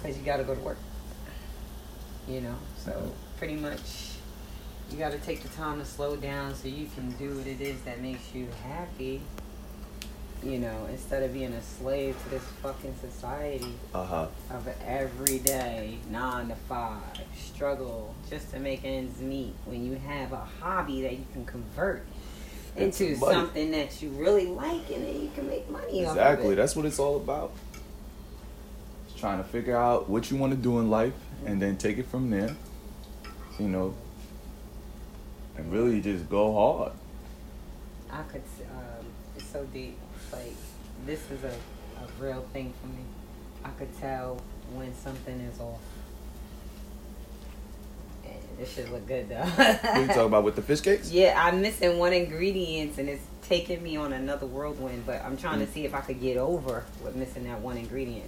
because you got to go to work. You know, so pretty much you got to take the time to slow down so you can do what it is that makes you happy. You know, instead of being a slave to this fucking society of every day 9 to 5 struggle just to make ends meet. When you have a hobby that you can convert into something that you really like, and then you can make money off of it. Exactly, that's what it's all about. Just trying to figure out what you want to do in life, and then take it from there. You know, and really just go hard. I could, it's so deep. Like, this is a real thing for me. I could tell when something is off. And this should look good, though. What are you talking about with the fish cakes? Yeah, I'm missing one ingredient, and it's taking me on another whirlwind. But I'm trying to see if I could get over with missing that one ingredient.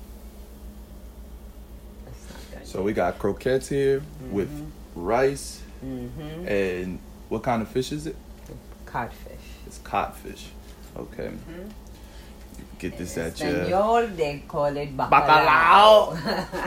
That's not done So we got croquettes here with rice. And what kind of fish is it? Codfish. It's codfish. Okay. Get this at your... Espanol, they call it bacalao.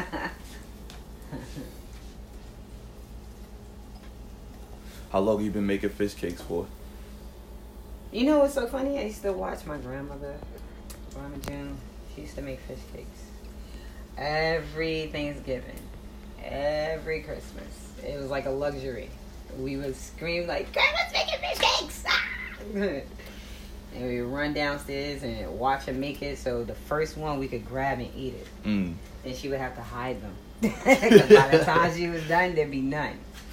How long have you been making fish cakes for? You know what's so funny? I used to watch my grandmother, Grandma June. She used to make fish cakes every Thanksgiving, every Christmas. It was like a luxury. We would scream like, "Grandma's making fish cakes!" And we would run downstairs and watch her make it. So the first one we could grab and eat it. Then she would have to hide them. Because by the time she was done, there'd be none.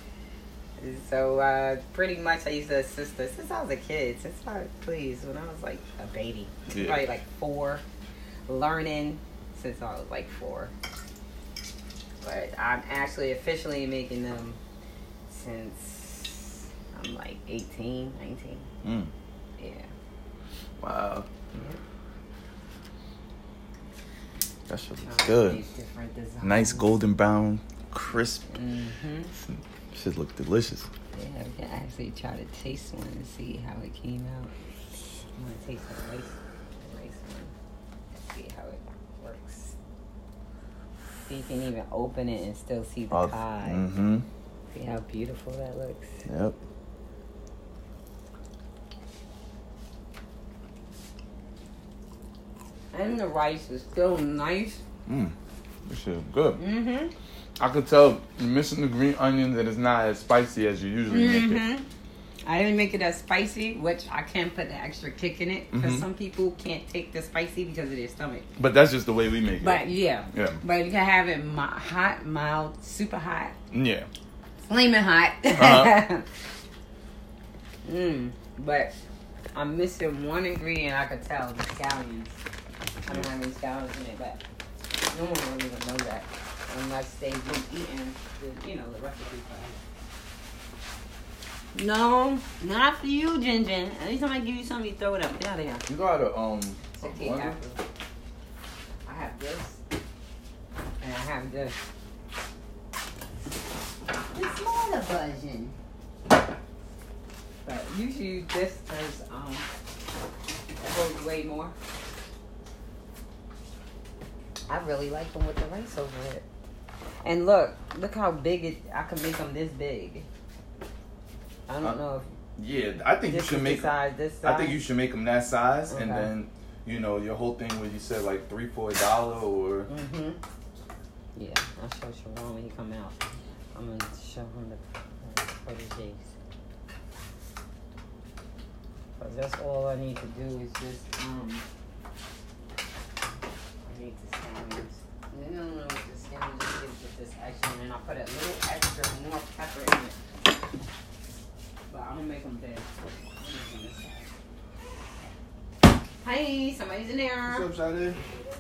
So pretty much I used to assist her since I was a kid. When I was like a baby. Probably like 4. Learning since I was like 4. But I'm actually officially making them since I'm like 18, 19. Yeah. Wow. Yeah. That shit looks good. Nice golden brown, crisp. Shit look delicious. Yeah, we can actually try to taste one and see how it came out. I'm gonna taste the rice one. See how it works. So you can even open it and still see the cod. See how beautiful that looks. Yep. And the rice is still nice. This shit good. I could tell you're missing the green onions and it's not as spicy as you usually make it. I didn't make it as spicy, which I can put the extra kick in it because some people can't take the spicy because of their stomach. But that's just the way we make it. But yeah. But you can have it hot, mild, super hot. Yeah. Flaming hot. But I'm missing one ingredient. I could tell, the scallions. I don't have any scallions in it, but no one will even know that unless they've been eating the recipe for it. No, not for you, Jin Jin. Anytime I give you something, you throw it up. Get out of here. You got I have this, and I have this. The smaller version. But usually use this because it holds way more. I really like them with the rice over it. And look how big I can make them this big. I don't know if. Yeah, I think you should make. This size. I think you should make them that size, and then your whole thing where you said like $3-4 or. Yeah, I'll show Sharon when he come out. I'm gonna show him the proteges. But that's all I need to do is just I need the scallions. And then with the scallions, you get this extra, and then I'll put a little extra more pepper in it. But I'm gonna make them big. Hi, somebody's in there. What's up, Shadi?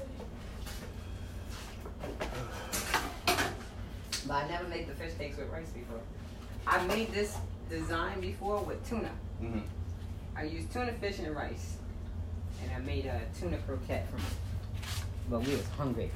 But I never made the fish cakes with rice before. I made this design before with tuna. I used tuna fish and rice. And I made a tuna croquette from it. But we was hungry.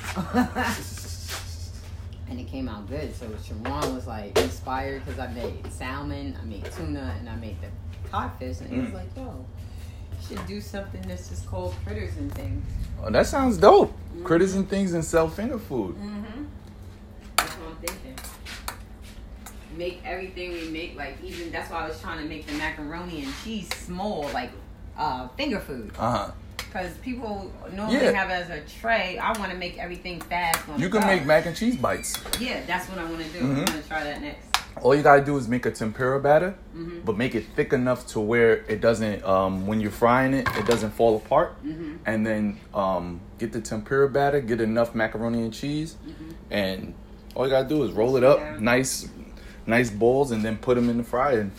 And it came out good. So Sharon was like inspired because I made salmon, I made tuna, and I made the codfish. And he was like, yo, should do something that's just called Critters and Things. Oh, that sounds dope. Critters and Things and sell finger food. That's what I'm thinking. Make everything we make, like, even that's why I was trying to make the macaroni and cheese small, like finger food. Because people normally have as a tray. I want to make everything fast. You can make mac and cheese bites. Yeah, that's what I want to do. I'm going to try that next. All you gotta do is make a tempura batter, but make it thick enough to where it doesn't, when you're frying it, it doesn't fall apart. And then get the tempura batter, get enough macaroni and cheese, and all you gotta do is roll it up, nice balls, and then put them in the fryer.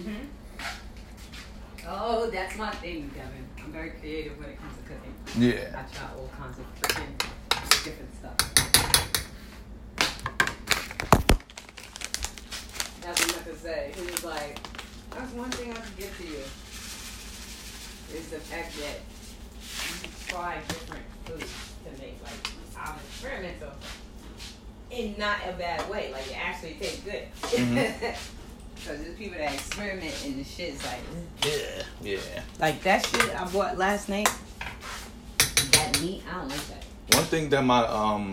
Oh, that's my thing, Kevin. I'm very creative when it comes to cooking. Yeah. I try all kinds of freaking different stuff. Nothing left to say. He was like, that's one thing I can give to you. Is the fact that you can try different foods to make. Like, I'm experimental. In not a bad way. Like, it actually tastes good. Because there's people that experiment and the shit is like, yeah. like that shit I bought last night. That meat, I don't like that. One thing that my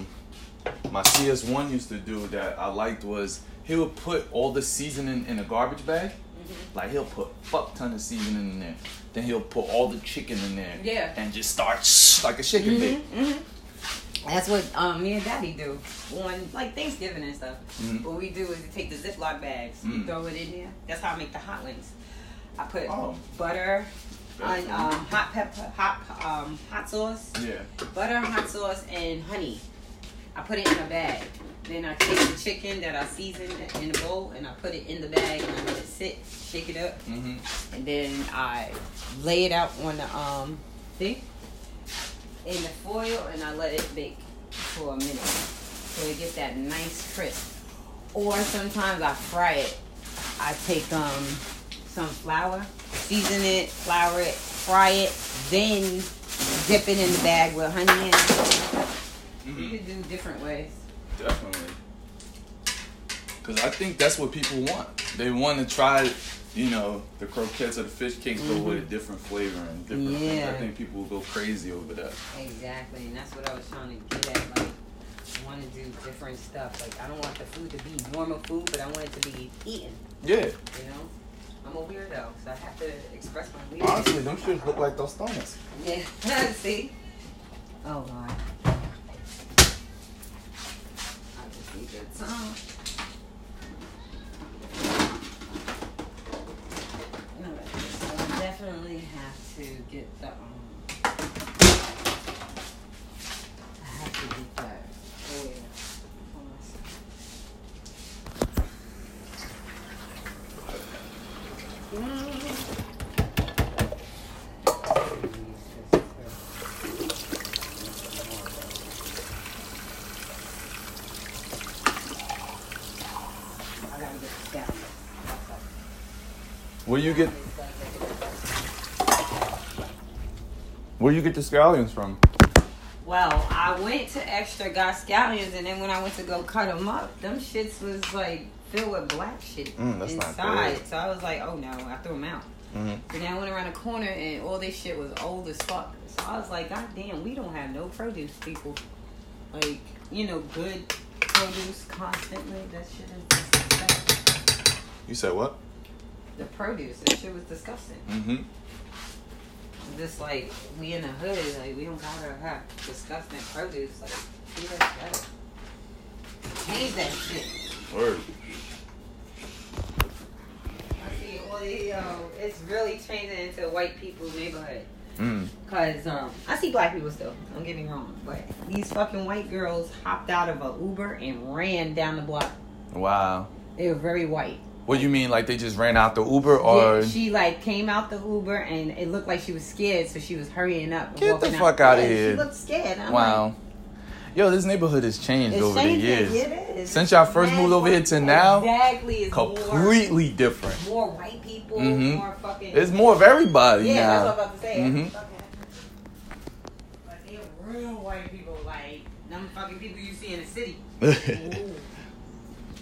CS1 used to do that I liked was he would put all the seasoning in a garbage bag. Like, he'll put a fuck ton of seasoning in there. Then he'll put all the chicken in there. Yeah. And just start like a chicken bake. That's what me and Daddy do on like Thanksgiving and stuff. What we do is we take the Ziploc bags, we throw it in there. That's how I make the hot wings. I put butter, hot pepper, hot sauce, butter, hot sauce, and honey. I put it in a bag. Then I take the chicken that I seasoned in a bowl and I put it in the bag and I let it sit, shake it up, and then I lay it out on the thing. In the foil, and I let it bake for a minute so it gets that nice crisp. Or sometimes I fry it. I take some flour, season it, flour it, fry it, then dip it in the bag with honey in it. You can do different ways. Definitely. Because I think that's what people want. They want to try, the croquettes or the fish cakes, but with a different flavor and different things. I think people will go crazy over that. Exactly, and that's what I was trying to get at. Like, I want to do different stuff. Like, I don't want the food to be normal food, but I want it to be eaten. Yeah. I'm a weirdo, so I have to express my weirdness. Honestly, them shit look like those donuts. Yeah, see? Oh, God. I just need good time. Definitely have to get the I have to get that oil for myself. I gotta get the scallions. Where you get the scallions from? Well, I went to Extra, got scallions, and then when I went to go cut them up, them shits was like filled with black shit that's inside. not good. So I was like, oh no, I threw them out. But then I went around the corner and all this shit was old as fuck. So I was like, God damn, we don't have no produce, people. Like, good produce constantly. That shit is disgusting. You said what? The produce, that shit was disgusting. Just like, we in the hood, like, we don't gotta have disgusting produce. Like, do that better. Change that shit. Word. I see all the, it's really changing into white people's neighborhood. Cause, I see black people still, don't get me wrong, but these fucking white girls hopped out of a Uber and ran down the block. Wow. They were very white. What do you mean, like they just ran out the Uber, or? Yeah, she like came out the Uber and it looked like she was scared, so she was hurrying up. And Get the walking fuck out of here! She looked scared. I'm wow. Like, yo, this neighborhood has changed over the years. It is. Since y'all first moved over here to now, exactly, it's completely different. More white people, more fucking. There's more of everybody now. Yeah, that's what I was about to say. Like they're real white people, like them fucking people you see in the city. Ooh.